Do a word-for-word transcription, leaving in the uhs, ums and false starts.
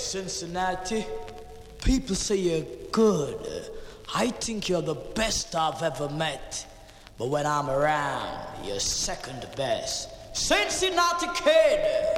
Cincinnati. People say you're good. I think you're the best I've ever met. But when I'm around, you're second best. Cincinnati kid!